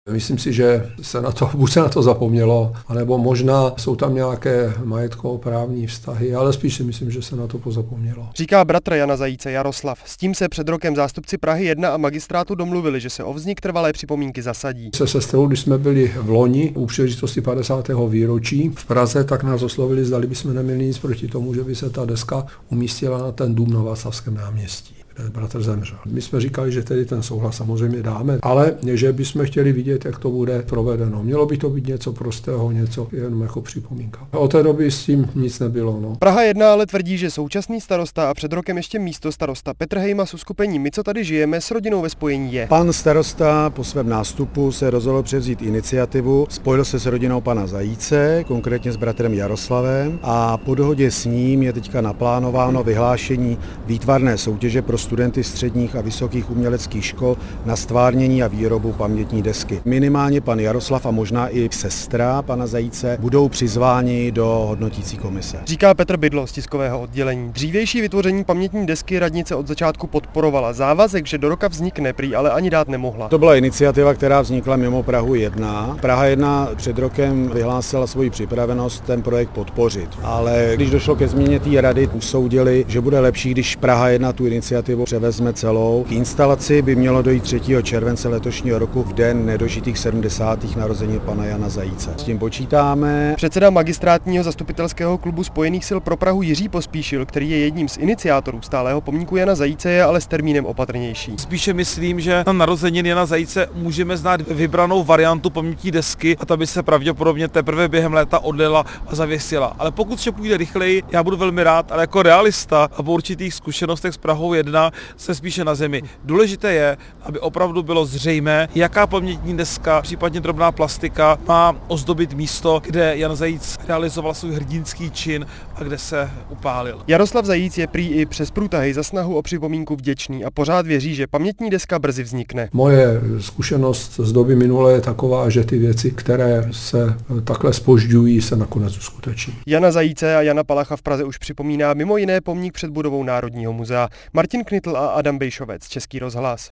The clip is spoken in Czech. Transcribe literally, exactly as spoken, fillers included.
Myslím si, že se na to, buď se na to zapomnělo, anebo možná jsou tam nějaké majetkoprávní vztahy, ale spíš si myslím, že se na to pozapomnělo. Říká bratr Jana Zajíce Jaroslav. S tím se před rokem zástupci Prahy jedna a magistrátu domluvili, že se o vznik trvalé připomínky zasadí. Se sestrou, když jsme byli v loni u příležitosti padesátého výročí v Praze, tak nás oslovili, zdali bychom neměli nic proti tomu, že by se ta deska umístila na ten dům na Václavském náměstí, kde bratr zemřel. My jsme říkali, že tedy ten souhlas samozřejmě dáme, ale že bychom chtěli vidět, jak to bude provedeno. Mělo by to být něco prostého, něco jen jako připomínka. Od té doby s tím nic nebylo. No. Praha jedna ale tvrdí, že současný starosta a před rokem ještě místo starosta Petr Hejma s uskupení My, co tady žijeme, s rodinou ve spojení je. Pan starosta po svém nástupu se rozhodl převzít iniciativu, spojil se s rodinou pana Zajíce, konkrétně s bratrem Jaroslavem, a po dohodě s ním je teďka naplánováno vyhlášení výtvarné soutěže pro studenty středních a vysokých uměleckých škol na stvárnění a výrobu pamětní desky. Minimálně pan Jaroslav a možná i sestra pana Zajíce budou přizváni do hodnotící komise. Říká Petr Bydlo z tiskového oddělení. Dřívější vytvoření pamětní desky radnice od začátku podporovala. Závazek, že do roka vznikne, prý ale ani dát nemohla. To byla iniciativa, která vznikla mimo Prahu jedna. Praha jedna před rokem vyhlásila svoji připravenost ten projekt podpořit. Ale když došlo ke změně té rady, usoudili, že bude lepší, když Praha jedna tu iniciativu převezme celou. K instalaci by mělo dojít třetího července letošního roku v den nedožitých sedmdesátých narozenin pana Jana Zajíce. S tím počítáme. Předseda magistrátního zastupitelského klubu Spojených sil pro Prahu Jiří Pospíšil, který je jedním z iniciátorů stálého pomníku Jana Zajíce, je ale s termínem opatrnější. Spíše myslím, že na narozenin Jana Zajíce můžeme znát vybranou variantu pamětní desky a ta by se pravděpodobně teprve během léta odlila a zavěsila. Ale pokud vše půjde rychleji, já budu velmi rád, ale jako realista a po určitých zkušenostech s Prahou jedna se spíše na zemi. Důležité je, aby opravdu bylo zřejmé, jaká pamětní deska, případně drobná plastika má ozdobit místo, kde Jan Zajíc realizoval svůj hrdinský čin a kde se upálil. Jaroslav Zajíc je prý i přes průtahy za snahu o připomínku vděčný a pořád věří, že pamětní deska brzy vznikne. Moje zkušenost z doby minulé je taková, že ty věci, které se takhle zpožďují, se nakonec uskuteční. Jana Zajíce a Jana Palacha v Praze už připomíná mimo jiné pomník před budovou Národního muzea. Martin Knitl a Adam Bejšovec, Český rozhlas.